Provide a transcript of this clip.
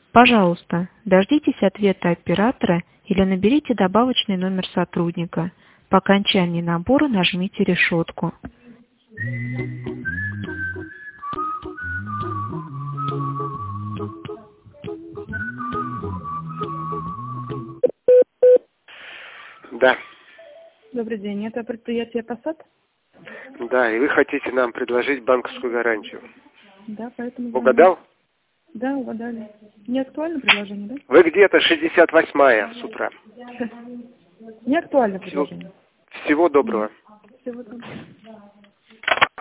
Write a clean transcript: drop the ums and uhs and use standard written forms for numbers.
Пожалуйста, дождитесь ответа оператора или наберите добавочный номер сотрудника. По окончании набора нажмите решетку. Да. Добрый день, это предприятие «Посад»? Да, и вы хотите нам предложить банковскую гарантию. Да, поэтому... Угадал? Да, угадали. Не актуально предложение, да? Вы где-то 68-я с утра. Не актуально предложение. Всего доброго. Всего доброго.